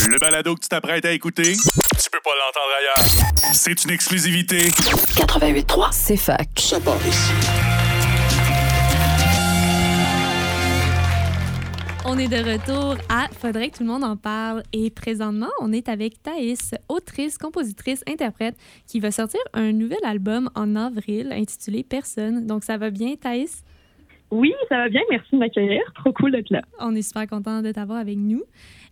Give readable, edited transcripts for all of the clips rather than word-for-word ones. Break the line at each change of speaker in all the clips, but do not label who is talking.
Le balado que tu t'apprêtes à écouter, tu peux pas l'entendre ailleurs. C'est une exclusivité.
88.3, c'est fac.
Ça part ici.
On est de retour à Faudrait que tout le monde en parle. Et présentement, on est avec Thaïs, autrice, compositrice, interprète, qui va sortir un nouvel album en avril intitulé Personne. Donc, ça va bien, Thaïs?
Oui, ça va bien. Merci de m'accueillir. Trop cool d'être là.
On est super content de t'avoir avec nous.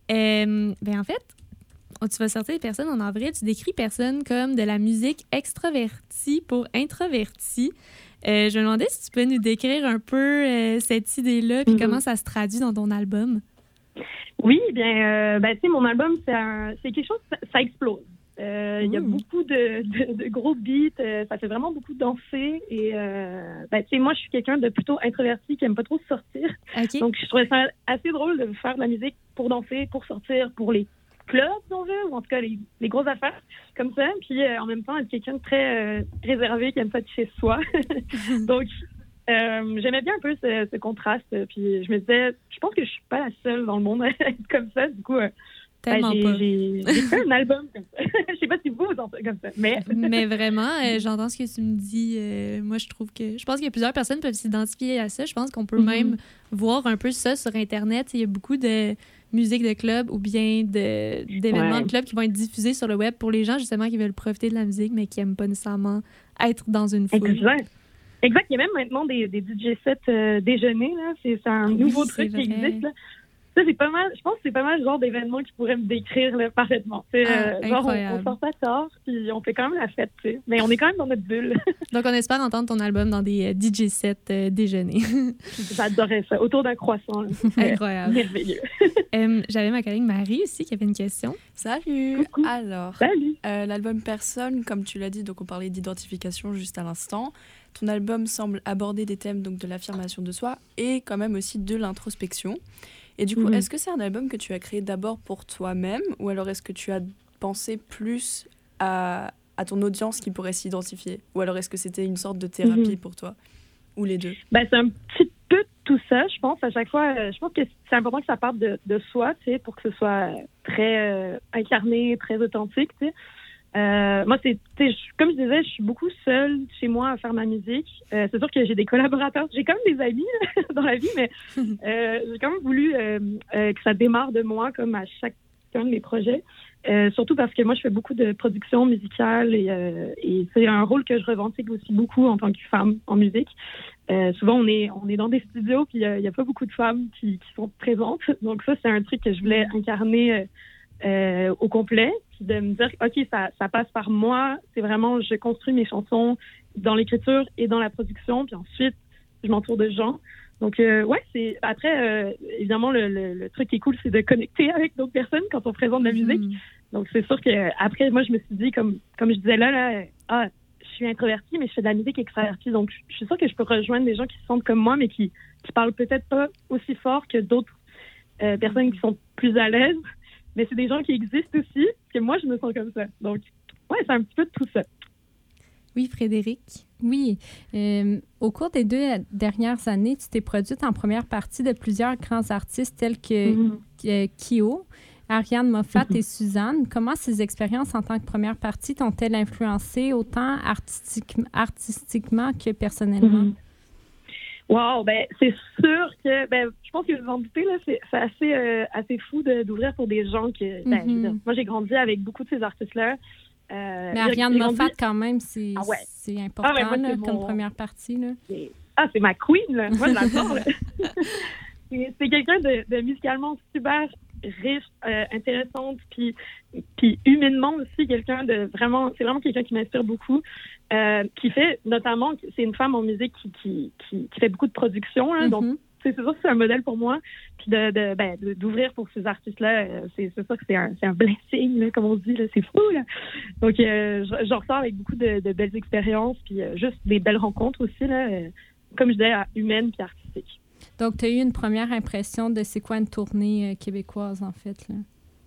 En fait, tu vas sortir Personne en avril. Tu décris Personne comme de la musique extravertie pour introvertie. Je me demandais si tu peux nous décrire un peu cette idée-là puis comment ça se traduit dans ton album.
Oui, tu sais, mon album, c'est quelque chose, ça explose. Il y a beaucoup de gros beats, ça fait vraiment beaucoup danser. Et tu sais, moi, je suis quelqu'un de plutôt introverti qui aime pas trop sortir.
Okay.
Donc, je trouvais ça assez drôle de faire de la musique pour danser, pour sortir, pour les clubs, si on veut, ou en tout cas les grosses affaires comme ça. Puis en même temps, être quelqu'un de très réservé qui aime pas être chez soi. Donc, j'aimais bien un peu ce contraste. Puis je me disais, je pense que je suis pas la seule dans le monde à être comme ça. Du coup, j'ai fait un album comme ça. Je sais pas si vous en faites comme ça, mais
vraiment, j'entends ce que tu me dis. Moi, je pense qu'il y a plusieurs personnes qui peuvent s'identifier à ça. Je pense qu'on peut même voir un peu ça sur Internet. Il y a beaucoup de musique de club ou bien d'événements de club qui vont être diffusés sur le web pour les gens justement qui veulent profiter de la musique mais qui n'aiment pas nécessairement être dans une foule.
Exact. Il y a même maintenant des DJ sets déjeuner. Là. C'est un nouveau truc qui existe. Là. Ça, c'est pas mal. Je pense que c'est pas mal le genre d'événement qui pourrait me décrire là, parfaitement. Genre, on sort pas tard, puis on fait quand même la fête, tu sais. Mais on est quand même dans notre bulle.
Donc, on espère entendre ton album dans des DJ sets déjeuner.
J'adorais ça. Autour d'un croissant.
Incroyable.
Merveilleux.
J'avais ma collègue Marie aussi qui avait une question.
Salut!
Coucou.
Alors,
Salut.
L'album Personne, comme tu l'as dit, donc on parlait d'identification juste à l'instant. Ton album semble aborder des thèmes donc de l'affirmation de soi et quand même aussi de l'introspection. Et du coup, est-ce que c'est un album que tu as créé d'abord pour toi-même ou alors est-ce que tu as pensé plus à ton audience qui pourrait s'identifier? Ou alors est-ce que c'était une sorte de thérapie pour toi? Ou les deux?
C'est un petit peu de tout ça, je pense. À chaque fois, je pense que c'est important que ça parte de soi, tu sais, pour que ce soit très incarné, très authentique, tu sais. Moi, comme je disais, je suis beaucoup seule chez moi à faire ma musique. C'est sûr que j'ai des collaborateurs. J'ai quand même des amis dans la vie, mais j'ai quand même voulu que ça démarre de moi, comme à chacun de mes projets. Surtout parce que moi, je fais beaucoup de production musicale et c'est un rôle que je revendique aussi beaucoup en tant que femme en musique. Souvent, on est dans des studios, puis il n'y a pas beaucoup de femmes qui sont présentes. Donc ça, c'est un truc que je voulais incarner au complet, puis de me dire OK, ça passe par moi, c'est vraiment je construis mes chansons dans l'écriture et dans la production, puis ensuite je m'entoure de gens. Donc c'est après évidemment le truc qui est cool, c'est de connecter avec d'autres personnes quand on présente de la musique. Donc c'est sûr que après moi je me suis dit comme je disais là je suis introvertie mais je fais de la musique extravertie, donc je suis sûre que je peux rejoindre des gens qui se sentent comme moi mais qui parlent peut-être pas aussi fort que d'autres personnes qui sont plus à l'aise. Mais c'est des gens qui existent aussi, que moi, je me sens comme ça. Donc, c'est un petit peu de tout ça.
Oui, Frédéric.
Oui. Au cours des 2 dernières années, tu t'es produite en première partie de plusieurs grands artistes tels que Kyo, Ariane Moffat et Suzanne. Comment ces expériences en tant que première partie t'ont-elles influencé autant artistiquement que personnellement?
Wow, c'est sûr que je pense que vous en doutez, là, c'est assez fou d'ouvrir pour des gens que je veux dire, moi j'ai grandi avec beaucoup de ces artistes-là.
Mais Ariane Moffat quand même, c'est important
moi,
comme première partie là.
C'est ma queen là. Moi je l'adore là. C'est quelqu'un de musicalement super riche, intéressante, puis humainement aussi quelqu'un de vraiment, c'est vraiment quelqu'un qui m'inspire beaucoup, qui fait notamment, c'est une femme en musique qui fait beaucoup de production, là, donc c'est sûr que c'est un modèle pour moi, puis d'ouvrir pour ces artistes-là, c'est sûr que c'est un blessing, là, comme on dit, là, c'est fou, là. Donc je ressors avec beaucoup de belles expériences, puis juste des belles rencontres aussi, là, comme je disais, humaines puis artistiques.
Donc, tu as eu une première impression de c'est quoi une tournée québécoise, en fait, là?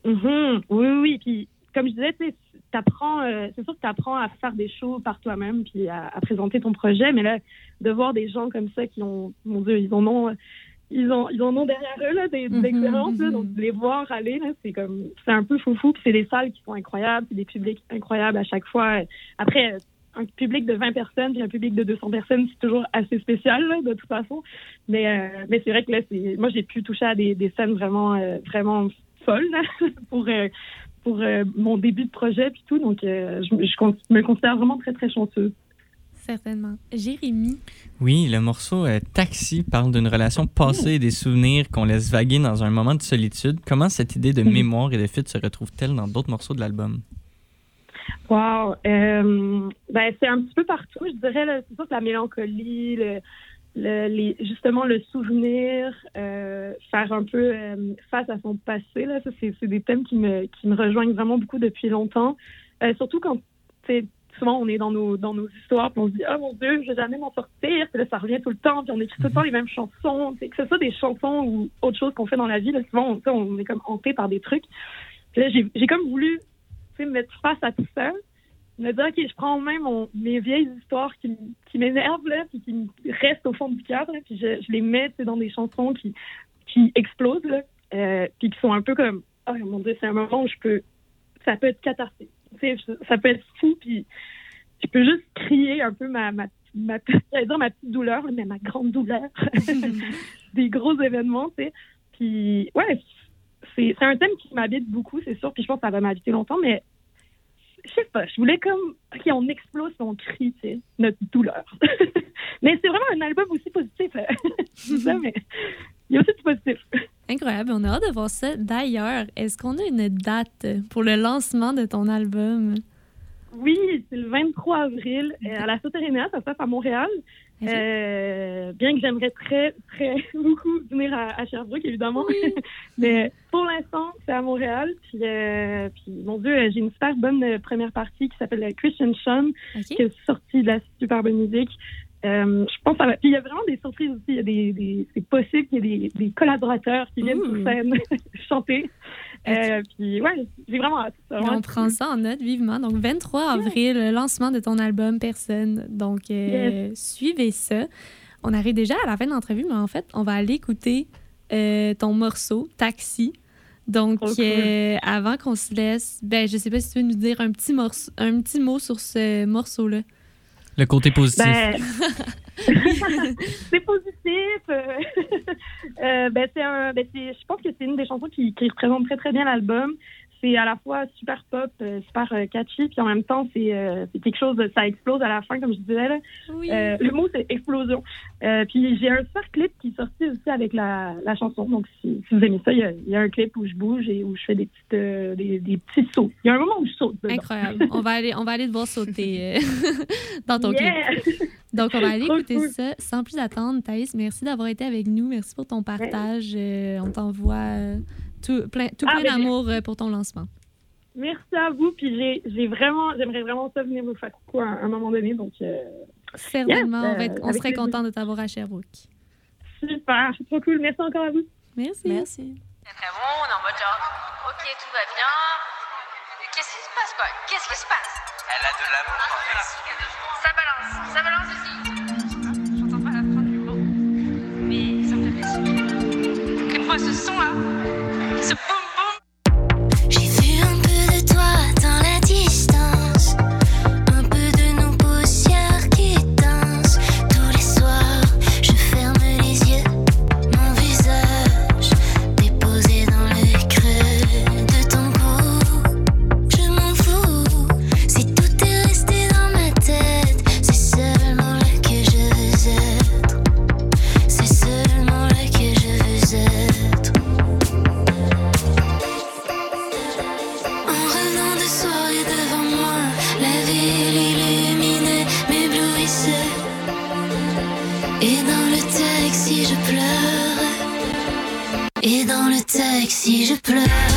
Oui. Puis, comme je disais, c'est sûr que tu apprends à faire des shows par toi-même puis à présenter ton projet. Mais là, de voir des gens comme ça qui ont, mon Dieu, ils en ont ils en ont derrière eux là, des expériences. Là, donc, de les voir aller, là, c'est un peu foufou. Puis c'est des salles qui sont incroyables, c'est des publics incroyables à chaque fois. Après, un public de 20 personnes puis un public de 200 personnes, c'est toujours assez spécial, là, de toute façon. Mais c'est vrai que là, moi, j'ai pu toucher à des scènes vraiment, vraiment folles là, pour mon début de projet puis tout. Donc, je me considère vraiment très, très chanceuse.
Certainement. Jérémy?
Oui, le morceau Taxi parle d'une relation passée et des souvenirs qu'on laisse vaguer dans un moment de solitude. Comment cette idée de mémoire et de fuite se retrouve-t-elle dans d'autres morceaux de l'album?
Wow! C'est un petit peu partout, je dirais. Là, c'est sûr que la mélancolie, justement le souvenir, faire un peu face à son passé, là, ça, c'est des thèmes qui me rejoignent vraiment beaucoup depuis longtemps. Surtout quand, souvent, on est dans nos histoires, puis on se dit « Oh mon Dieu, je vais jamais m'en sortir », puis là, ça revient tout le temps, puis on écrit tout le temps les mêmes chansons, que ce soit des chansons ou autre chose qu'on fait dans la vie, là, souvent, on est comme hanté par des trucs. Puis là, j'ai comme voulu me mettre face à tout ça, me dire « Ok, je prends en main mes vieilles histoires qui m'énervent, là, puis qui me restent au fond du cœur, là, puis je les mets dans des chansons qui explosent, là, puis qui sont un peu comme « Oh mon Dieu, c'est un moment où ça peut être cathartique. » Ça peut être fou, puis je peux juste crier un peu ma petite douleur, mais ma grande douleur des gros événements, tu sais. Puis, ouais, c'est un thème qui m'habite beaucoup, c'est sûr, puis je pense que ça va m'habiter longtemps, mais je sais pas, je voulais comme, OK, on explose, on crie, tu sais, notre douleur. Mais c'est vraiment un album aussi positif, ça, mais il y a aussi du positif.
Incroyable, on a hâte de voir ça. D'ailleurs, est-ce qu'on a une date pour le lancement de ton album?
Oui, c'est le 23 avril à la Soterénéa, ça se passe à Montréal. Bien que j'aimerais très, très beaucoup venir à Sherbrooke, évidemment. Oui. Mais pour l'instant, c'est à Montréal. Puis mon Dieu, j'ai une super bonne première partie qui s'appelle Christian Sean, qui est sortie de la super bonne musique. Je pense Puis il y a vraiment des surprises aussi. Il y a c'est possible qu'il y ait des collaborateurs qui viennent sur scène chanter. Puis ouais, j'ai vraiment hâte.
On prend ça en note vivement. Donc 23 avril, le lancement de ton album Personne. Donc suivez ça. On arrive déjà à la fin de l'entrevue, mais en fait, on va aller écouter ton morceau Taxi. Donc avant qu'on se laisse, je sais pas si tu veux nous dire un petit mot sur ce morceau-là.
Le côté positif.
C'est positif. Je pense que c'est une des chansons qui représente très, très bien l'album. C'est à la fois super pop, super catchy, puis en même temps, c'est quelque chose ça explose à la fin, comme je disais. Là. Oui. Le mot, c'est explosion. Puis j'ai un super clip qui est sorti aussi avec la chanson. Donc, si vous aimez ça, il y a un clip où je bouge et où je fais des petits sauts. Il y a un moment où je saute dedans.
Incroyable. On va aller te voir sauter dans ton clip. Donc, on va aller écouter ça. Sans plus attendre, Thaïs, merci d'avoir été avec nous. Merci pour ton partage. On t'envoie... Tout plein d'amour pour ton lancement.
Merci à vous. Puis j'aimerais vraiment ça venir vous faire coucou à un moment donné. Donc,
certainement, on serait content de t'avoir à Sherbrooke.
Super, c'est trop cool. Merci encore à vous.
Merci.
C'est très bon, on est en mode genre, OK, tout va bien. Qu'est-ce qui se passe, quoi? Qu'est-ce qui se passe?
Elle a de l'amour dans les yeux.
Ça balance aussi. J'entends pas la fin du mot, mais ça me fait plaisir. Écoute-moi ce son-là. Ce boum boum.
J'ai vu un peu de toi dans la distance, un peu de nos poussières qui dansent. Tous les soirs, je ferme les yeux, mon visage déposé dans le creux de ton cou. Je m'en fous, si tout est resté dans ma tête, c'est seulement là que je veux être. C'est seulement là que je veux être. Et dans le taxi je pleure.